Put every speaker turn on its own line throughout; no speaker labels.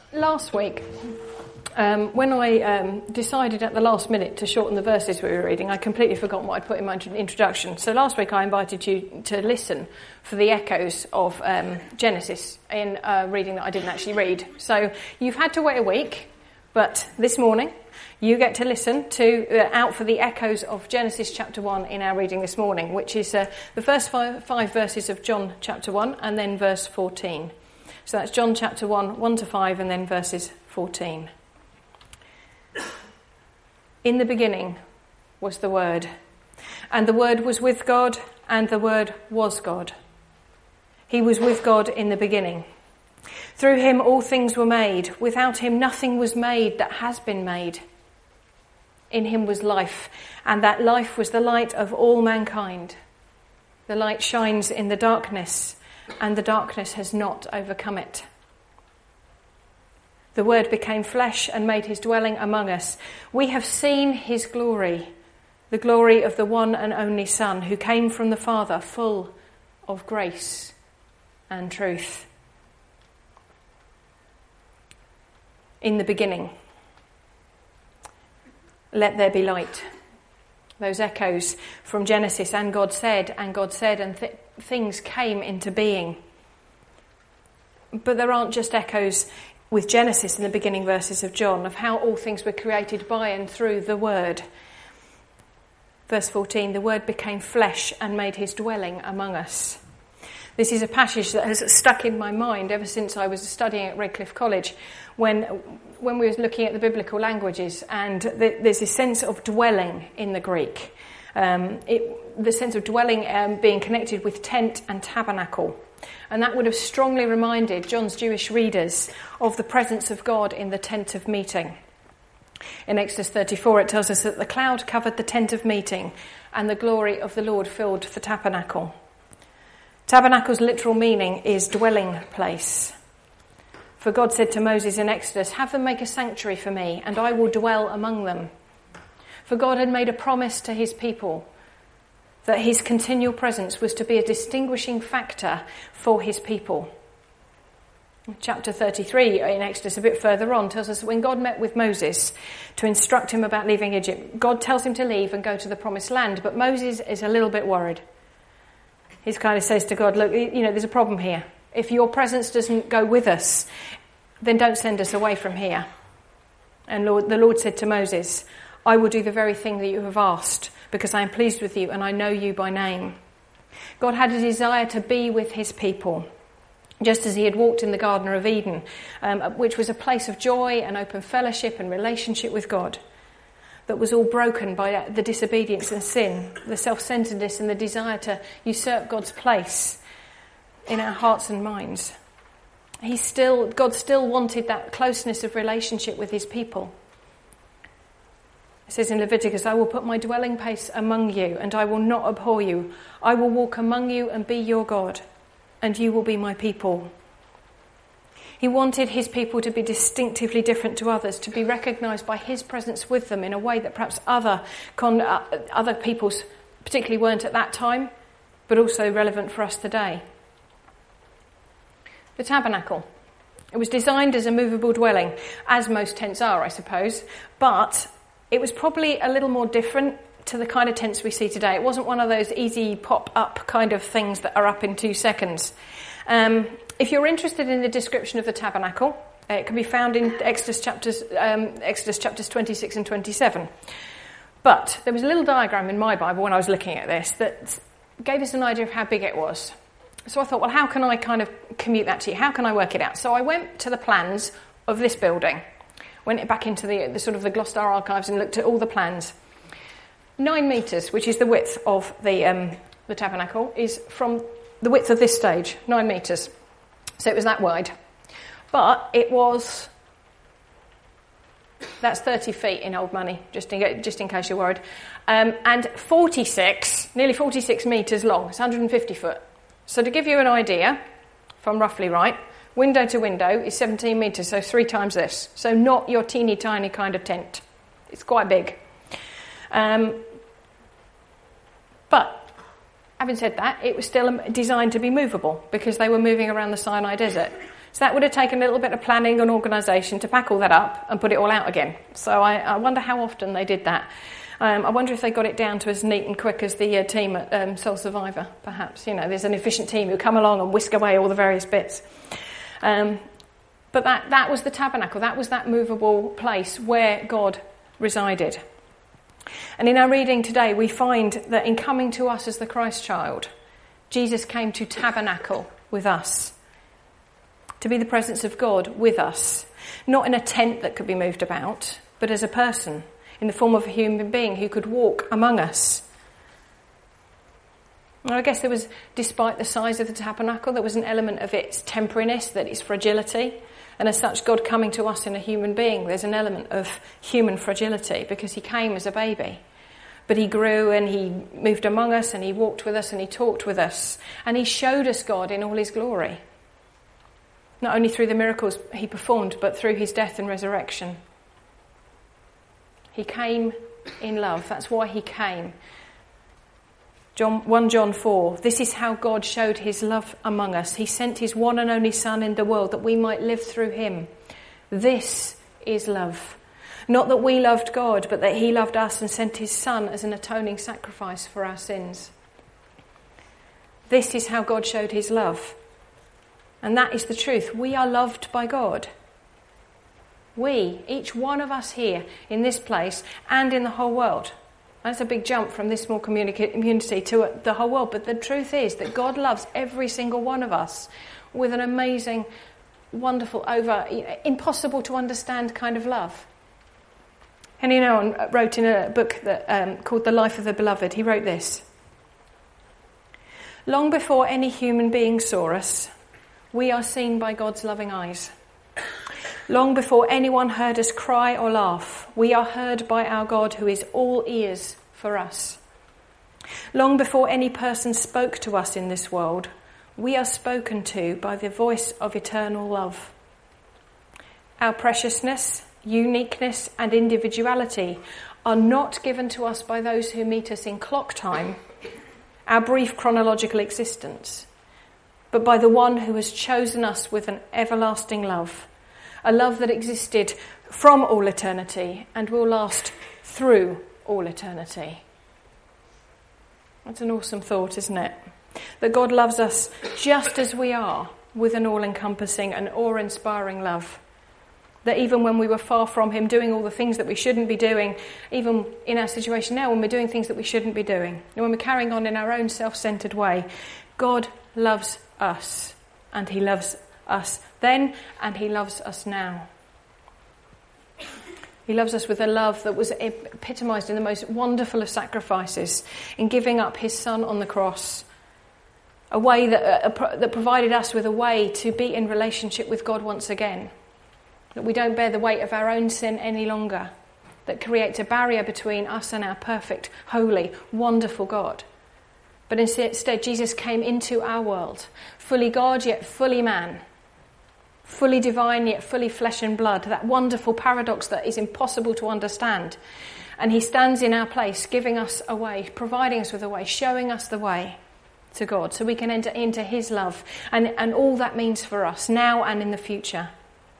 Last week, when I decided at the last minute to shorten the verses we were reading, I completely forgot what I'd put in my introduction. So last week I invited you to listen for the echoes of Genesis in a reading that I didn't actually read. So you've had to wait a week, but this morning you get to listen to out for the echoes of Genesis chapter 1 in our reading this morning, which is the first five verses of John chapter 1 and then verse 14. So that's John chapter 1, 1 to 5, and then verses 14. In the beginning was the Word, and the Word was with God, and the Word was God. He was with God in the beginning. Through him all things were made. Without him nothing was made that has been made. In him was life, and that life was the light of all mankind. The light shines in the darkness, and the darkness has not overcome it. The Word became flesh and made his dwelling among us. We have seen his glory, the glory of the one and only Son, who came from the Father, full of grace and truth. In the beginning, let there be light. Those echoes from Genesis, and God said, and things came into being. But there aren't just echoes with Genesis in the beginning verses of John of how all things were created by and through the Word. Verse 14, the Word became flesh and made his dwelling among us. This is a passage that has stuck in my mind ever since I was studying at Redcliffe College when we were looking at the biblical languages, and there's this sense of dwelling in the Greek. The sense of dwelling being connected with tent and tabernacle. And that would have strongly reminded John's Jewish readers of the presence of God in the tent of meeting. In Exodus 34 it tells us that the cloud covered the tent of meeting and the glory of the Lord filled the tabernacle. Tabernacle's literal meaning is dwelling place. For God said to Moses in Exodus, "Have them make a sanctuary for me, and I will dwell among them." For God had made a promise to his people that his continual presence was to be a distinguishing factor for his people. Chapter 33 in Exodus, a bit further on, tells us that when God met with Moses to instruct him about leaving Egypt, God tells him to leave and go to the promised land, but Moses is a little bit worried. He kind of says to God, look, there's a problem here. If your presence doesn't go with us, then don't send us away from here. And the Lord said to Moses, I will do the very thing that you have asked, because I am pleased with you and I know you by name. God had a desire to be with his people, just as he had walked in the Garden of Eden, which was a place of joy and open fellowship and relationship with God, that was all broken by the disobedience and sin, the self-centeredness and the desire to usurp God's place in our hearts and minds. God still wanted that closeness of relationship with his people. It says in Leviticus, I will put my dwelling place among you, and I will not abhor you. I will walk among you and be your God, and you will be my people. He wanted his people to be distinctively different to others, to be recognised by his presence with them in a way that perhaps other peoples particularly weren't at that time, but also relevant for us today. The tabernacle. It was designed as a movable dwelling, as most tents are, I suppose, but it was probably a little more different to the kind of tents we see today. It wasn't one of those easy pop-up kind of things that are up in 2 seconds. If you're interested in the description of the tabernacle, it can be found in Exodus chapters 26 and 27. But there was a little diagram in my Bible when I was looking at this that gave us an idea of how big it was. So I thought, well, how can I kind of commute that to you? How can I work it out? So I went to the plans of this building, went back into the sort of the Gloucester archives and looked at all the plans. 9 metres, which is the width of the tabernacle, is from the width of this stage, 9 metres. So it was that wide. But that's 30 feet in old money, just in case you're worried. And nearly 46 metres long. It's 150 foot. So to give you an idea, if I'm roughly right, window to window is 17 metres, so 3 times this. So not your teeny tiny kind of tent. It's quite big. But having said that, it was still designed to be movable because they were moving around the Sinai desert. So that would have taken a little bit of planning and organisation to pack all that up and put it all out again. So I wonder how often they did that. I wonder if they got it down to as neat and quick as the team at Soul Survivor, perhaps. There's an efficient team who come along and whisk away all the various bits. But that was the tabernacle. That was that movable place where God resided. And in our reading today, we find that in coming to us as the Christ child, Jesus came to tabernacle with us, to be the presence of God with us, not in a tent that could be moved about, but as a person, in the form of a human being who could walk among us. And I guess there was, despite the size of the tabernacle, there was an element of its temporariness, that its fragility. And as such, God coming to us in a human being, there's an element of human fragility because he came as a baby. But he grew and he moved among us and he walked with us and he talked with us. And he showed us God in all his glory. Not only through the miracles he performed, but through his death and resurrection. He came in love. That's why he came. 1 John 4, this is how God showed his love among us. He sent his one and only Son in the world that we might live through him. This is love. Not that we loved God, but that he loved us and sent his Son as an atoning sacrifice for our sins. This is how God showed his love. And that is the truth. We are loved by God. We, each one of us here in this place and in the whole world. That's a big jump from this small community to the whole world. But the truth is that God loves every single one of us with an amazing, wonderful, impossible to understand kind of love. Henry Nouwen wrote in a book that called The Life of the Beloved, he wrote this. Long before any human being saw us, we are seen by God's loving eyes. Long before anyone heard us cry or laugh, we are heard by our God who is all ears for us. Long before any person spoke to us in this world, we are spoken to by the voice of eternal love. Our preciousness, uniqueness and individuality are not given to us by those who meet us in clock time, our brief chronological existence, but by the one who has chosen us with an everlasting love. A love that existed from all eternity and will last through all eternity. That's an awesome thought, isn't it? That God loves us just as we are, with an all-encompassing and awe-inspiring love. That even when we were far from him, doing all the things that we shouldn't be doing, even in our situation now, when we're doing things that we shouldn't be doing, and when we're carrying on in our own self-centred way, God loves us, and he loves us then, and he loves us now. He loves us with a love that was epitomised in the most wonderful of sacrifices, in giving up his Son on the cross, a way that provided us with a way to be in relationship with God once again, that we don't bear the weight of our own sin any longer, that creates a barrier between us and our perfect, holy, wonderful God. But instead, Jesus came into our world, fully God yet fully man, fully divine yet fully flesh and blood, that wonderful paradox that is impossible to understand. And he stands in our place, giving us a way, providing us with a way, showing us the way to God so we can enter into his love and all that means for us now and in the future.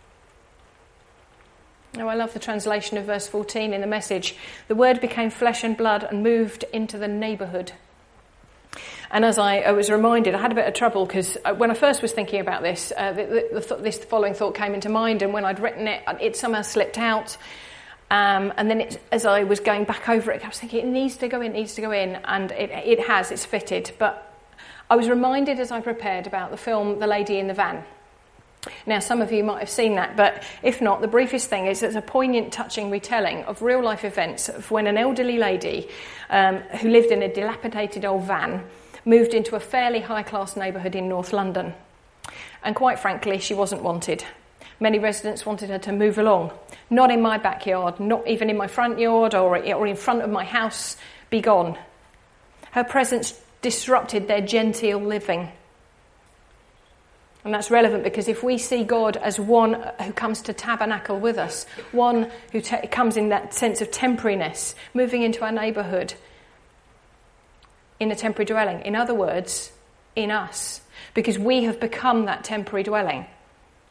Oh, I love the translation of verse 14 in the Message. The word became flesh and blood and moved into the neighbourhood. And as I was reminded, I had a bit of trouble because when I first was thinking about this, this following thought came into mind, and when I'd written it, it somehow slipped out. And then as I was going back over it, I was thinking it needs to go in, and it has, it's fitted. But I was reminded as I prepared about the film The Lady in the Van. Now, some of you might have seen that, but if not, the briefest thing is it's a poignant, touching retelling of real-life events of when an elderly lady who lived in a dilapidated old van moved into a fairly high-class neighbourhood in North London. And quite frankly, she wasn't wanted. Many residents wanted her to move along. Not in my backyard, not even in my front yard or in front of my house, be gone. Her presence disrupted their genteel living. And that's relevant because if we see God as one who comes to tabernacle with us, one who comes in that sense of temporariness, moving into our neighbourhood in a temporary dwelling. In other words, in us. Because we have become that temporary dwelling.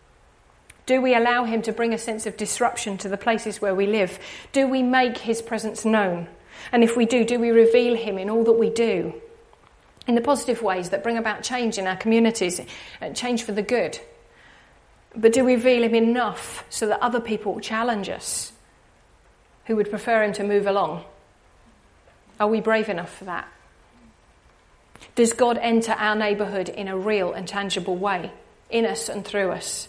Do we allow him to bring a sense of disruption to the places where we live? Do we make his presence known? And if we do we reveal him in all that we do? In the positive ways that bring about change in our communities, and change for the good. But do we reveal him enough so that other people will challenge us who would prefer him to move along? Are we brave enough for that? Does God enter our neighbourhood in a real and tangible way, in us and through us?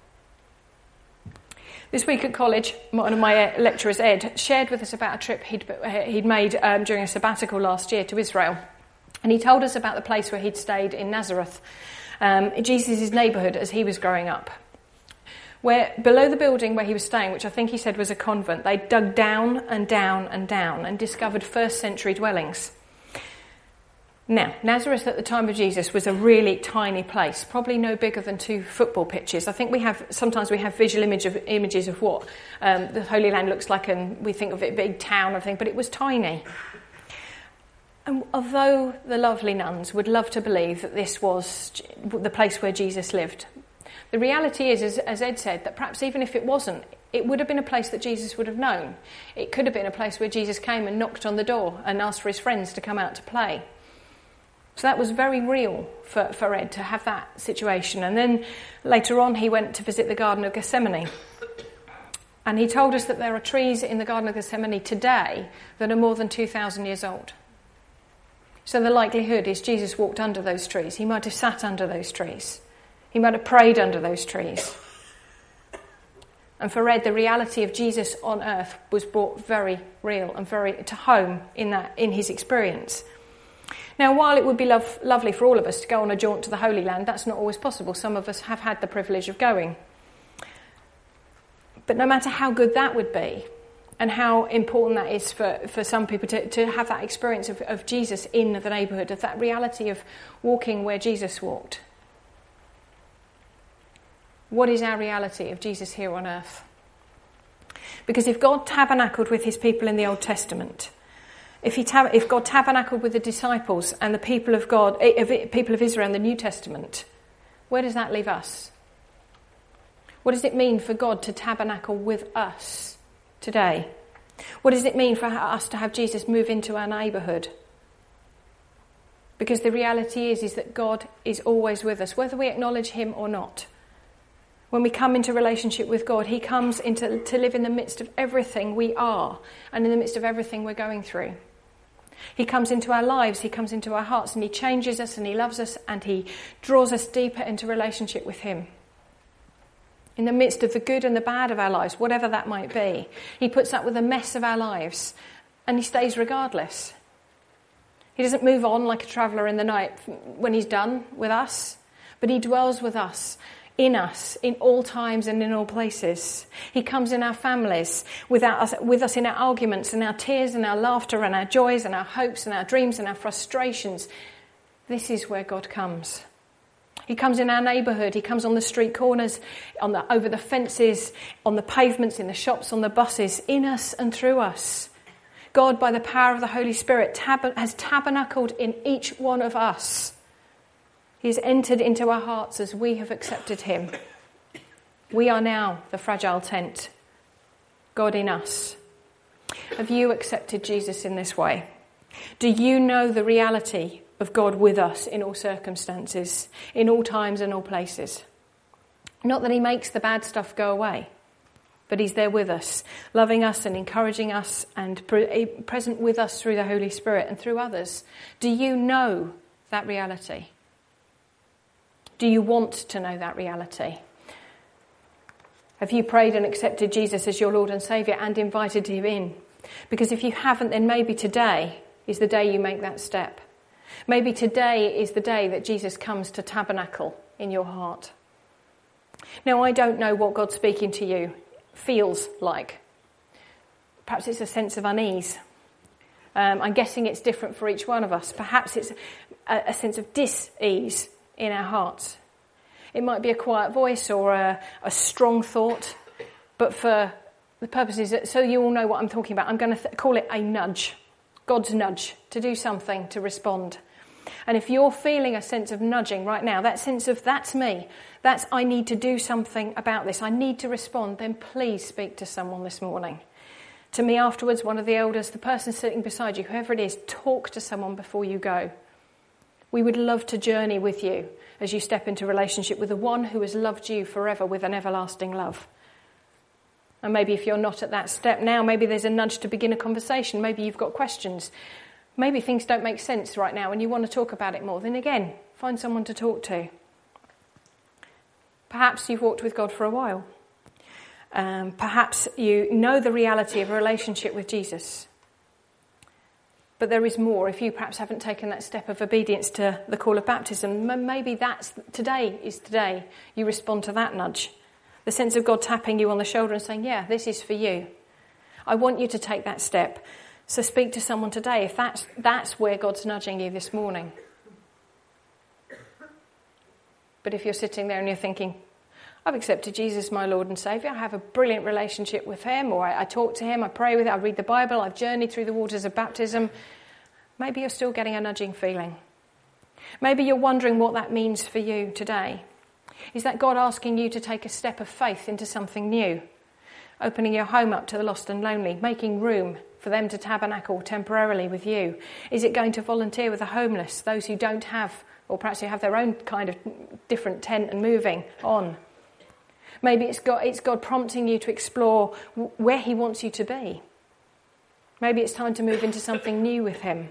This week at college, one of my lecturers, Ed, shared with us about a trip he'd made during a sabbatical last year to Israel. And he told us about the place where he'd stayed in Nazareth, Jesus' neighbourhood as he was growing up. Where below the building where he was staying, which I think he said was a convent, they dug down and down and down and discovered first century dwellings. Now, Nazareth at the time of Jesus was a really tiny place, probably no bigger than 2 football pitches. I think sometimes we have visual images of what the Holy Land looks like, and we think of it a big town, I think, but it was tiny. And although the lovely nuns would love to believe that this was the place where Jesus lived, the reality is, as Ed said, that perhaps even if it wasn't, it would have been a place that Jesus would have known. It could have been a place where Jesus came and knocked on the door and asked for his friends to come out to play. So that was very real for Ed to have that situation. And then later on he went to visit the Garden of Gethsemane. And he told us that there are trees in the Garden of Gethsemane today that are more than 2,000 years old. So the likelihood is Jesus walked under those trees. He might have sat under those trees. He might have prayed under those trees. And for Ed, the reality of Jesus on earth was brought very real and very to home in his experience. Now, while it would be lovely for all of us to go on a jaunt to the Holy Land, that's not always possible. Some of us have had the privilege of going. But no matter how good that would be, and how important that is for some people to have that experience of Jesus in the neighbourhood, of that reality of walking where Jesus walked. What is our reality of Jesus here on earth? Because if God tabernacled with his people in the Old Testament, if God tabernacled with the disciples and the people of God, people of Israel in the New Testament, where does that leave us? What does it mean for God to tabernacle with us today? What does it mean for us to have Jesus move into our neighbourhood? Because the reality is that God is always with us, whether we acknowledge him or not. When we come into relationship with God, he comes to live in the midst of everything we are and in the midst of everything we're going through. He comes into our lives, he comes into our hearts, and he changes us and he loves us and he draws us deeper into relationship with him. In the midst of the good and the bad of our lives, whatever that might be, he puts up with the mess of our lives and he stays regardless. He doesn't move on like a traveller in the night when he's done with us, but he dwells with us, in all times and in all places. He comes in our families, with us in our arguments and our tears and our laughter and our joys and our hopes and our dreams and our frustrations. This is where God comes. He comes in our neighbourhood. He comes on the street corners, over the fences, on the pavements, in the shops, on the buses, in us and through us. God, by the power of the Holy Spirit, has tabernacled in each one of us. He has entered into our hearts as we have accepted him. We are now the fragile tent. God in us. Have you accepted Jesus in this way? Do you know the reality of God with us in all circumstances, in all times and all places? Not that he makes the bad stuff go away, but he's there with us, loving us and encouraging us and present with us through the Holy Spirit and through others. Do you know that reality? Do you want to know that reality? Have you prayed and accepted Jesus as your Lord and Saviour and invited him in? Because if you haven't, then maybe today is the day you make that step. Maybe today is the day that Jesus comes to tabernacle in your heart. Now, I don't know what God speaking to you feels like. Perhaps it's a sense of unease. I'm guessing it's different for each one of us. Perhaps it's a sense of dis-ease in our hearts. It might be a quiet voice or a strong thought, but for the purposes, so you all know what I'm talking about, I'm going to call it a nudge, God's nudge, to do something, to respond. And if you're feeling a sense of nudging right now, that sense of that's me, that's I need to do something about this, I need to respond, then please speak to someone this morning. To me afterwards, one of the elders, the person sitting beside you, whoever it is, talk to someone before you go. We would love to journey with you as you step into relationship with the one who has loved you forever with an everlasting love. And maybe if you're not at that step now, maybe there's a nudge to begin a conversation. Maybe you've got questions. Maybe things don't make sense right now and you want to talk about it more. Then again, find someone to talk to. Perhaps you've walked with God for a while. Perhaps you know the reality of a relationship with Jesus. But there is more. If you perhaps haven't taken that step of obedience to the call of baptism, maybe today is today you respond to that nudge. The sense of God tapping you on the shoulder and saying, yeah, this is for you. I want you to take that step. So speak to someone today if that's where God's nudging you this morning. But if you're sitting there and you're thinking, I've accepted Jesus, my Lord and Saviour, I have a brilliant relationship with him, or I talk to him, I pray with him, I read the Bible, I've journeyed through the waters of baptism, maybe you're still getting a nudging feeling. Maybe you're wondering what that means for you today. Is that God asking you to take a step of faith into something new? Opening your home up to the lost and lonely, making room for them to tabernacle temporarily with you? Is it going to volunteer with the homeless, those who don't have, or perhaps who have their own kind of different tent and moving on? Maybe it's God prompting you to explore where he wants you to be. Maybe it's time to move into something new with him.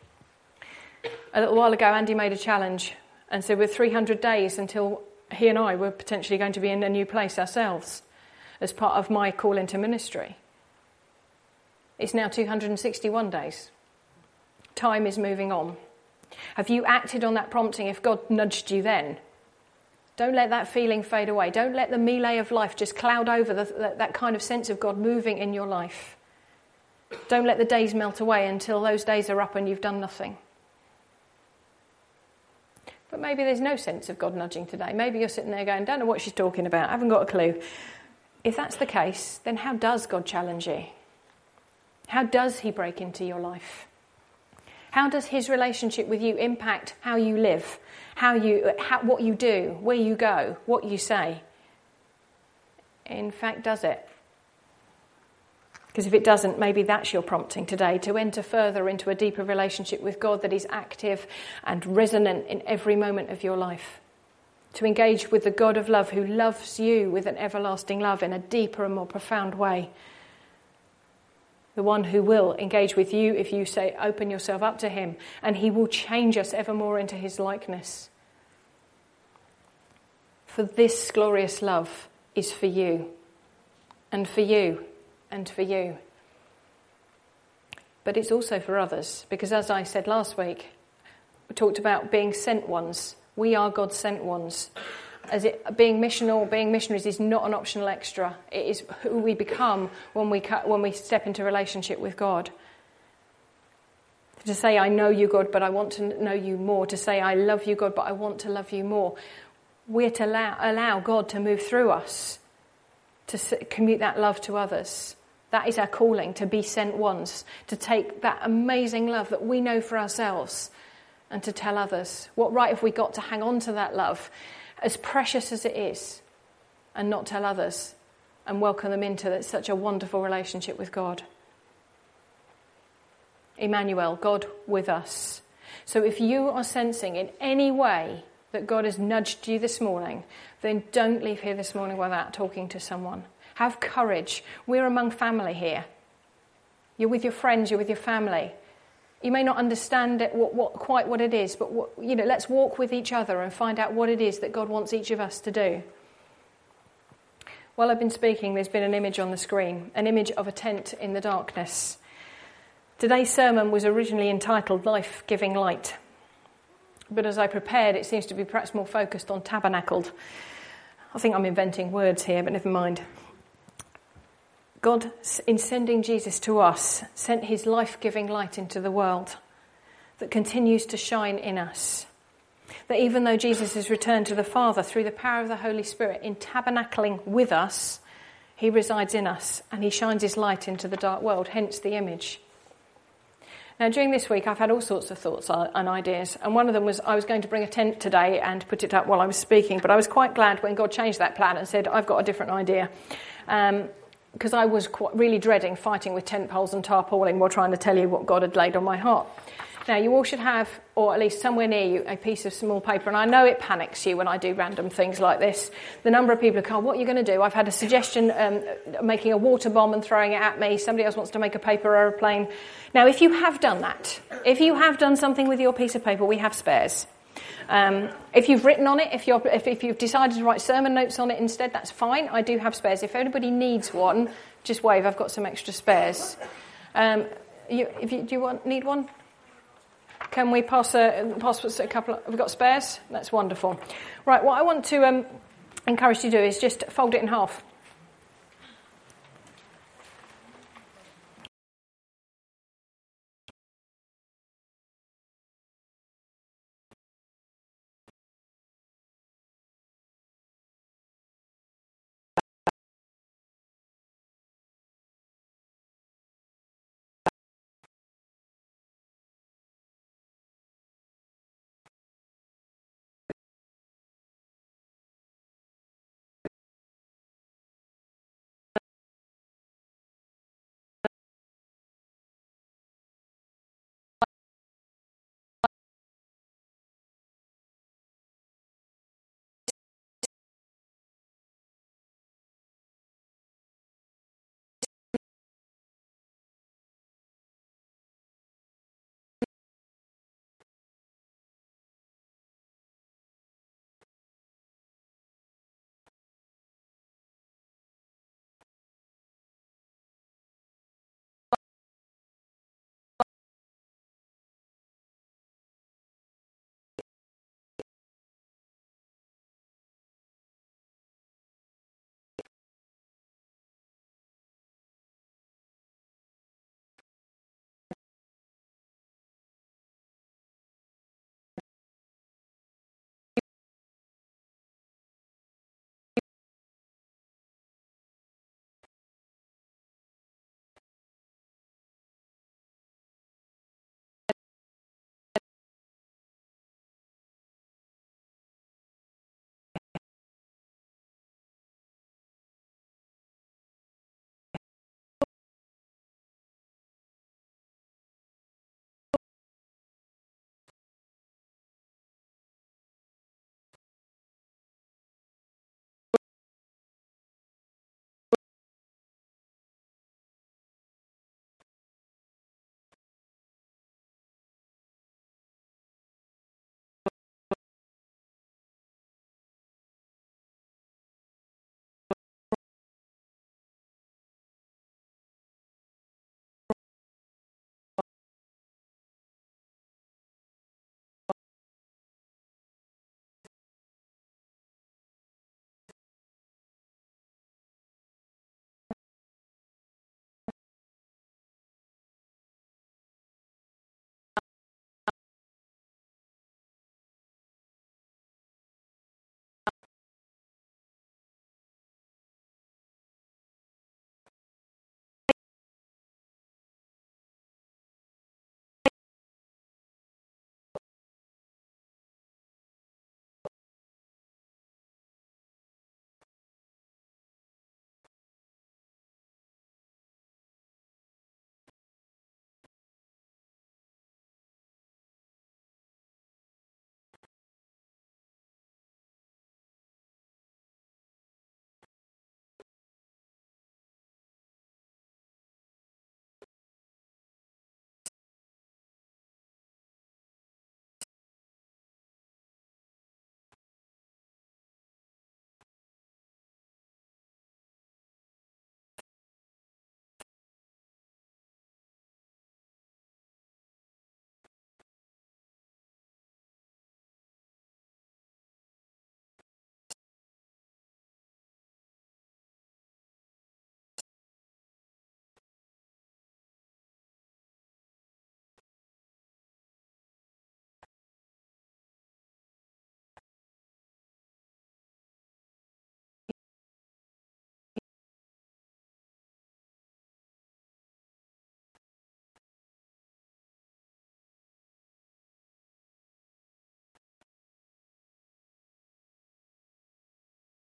A little while ago, Andy made a challenge and said we're 300 days until he and I were potentially going to be in a new place ourselves as part of my call into ministry. It's now 261 days. Time is moving on. Have you acted on that prompting if God nudged you then? Don't let that feeling fade away. Don't let the melee of life just cloud over that kind of sense of God moving in your life. Don't let the days melt away until those days are up and you've done nothing. But maybe there's no sense of God nudging today. Maybe you're sitting there going, don't know what she's talking about, I haven't got a clue. If that's the case, then how does God challenge you? How does he break into your life? How does his relationship with you impact how you live, what you do, where you go, what you say? In fact, does it? Because if it doesn't, maybe that's your prompting today, to enter further into a deeper relationship with God that is active and resonant in every moment of your life. To engage with the God of love who loves you with an everlasting love in a deeper and more profound way. The one who will engage with you if you say, open yourself up to him, and he will change us ever more into his likeness. For this glorious love is for you, and for you, and for you. But it's also for others, because as I said last week, we talked about being sent ones. We are God's sent ones. Being missional, being missionaries is not an optional extra. It is who we become when we step into relationship with God. To say, I know you, God, but I want to know you more. To say, I love you, God, but I want to love you more. We're to allow God to move through us, to commute that love to others. That is our calling, to be sent ones, to take that amazing love that we know for ourselves and to tell others. What right have we got to hang on to that love, as precious as it is, and not tell others and welcome them into such a wonderful relationship with God? Emmanuel, God with us. So if you are sensing in any way that God has nudged you this morning, then don't leave here this morning without talking to someone. Have courage. We're among family here. You're with your friends, you're with your family. You may not understand it, quite what it is, but let's walk with each other and find out what it is that God wants each of us to do. While I've been speaking, there's been an image on the screen, an image of a tent in the darkness. Today's sermon was originally entitled Life Giving Light. But as I prepared, it seems to be perhaps more focused on tabernacled. I think I'm inventing words here, but never mind. God, in sending Jesus to us, sent his life-giving light into the world that continues to shine in us. That even though Jesus has returned to the Father through the power of the Holy Spirit, in tabernacling with us, he resides in us and he shines his light into the dark world, hence the image. Now, during this week, I've had all sorts of thoughts and ideas, and one of them was I was going to bring a tent today and put it up while I was speaking, but I was quite glad when God changed that plan and said, I've got a different idea, because I was really dreading fighting with tent poles and tarpaulin while trying to tell you what God had laid on my heart. Now, you all should have, or at least somewhere near you, a piece of small paper. And I know it panics you when I do random things like this. The number of people who go, what are you going to do? I've had a suggestion making a water bomb and throwing it at me. Somebody else wants to make a paper aeroplane. Now, if you have done that, if you have done something with your piece of paper, we have spares. If you've written on it, if you've decided to write sermon notes on it instead, that's fine. I do have spares. If anybody needs one, just wave. I've got some extra spares. Do you need one? Can we pass a couple? We've got spares? That's wonderful. Right, what I want to encourage you to do is just fold it in half.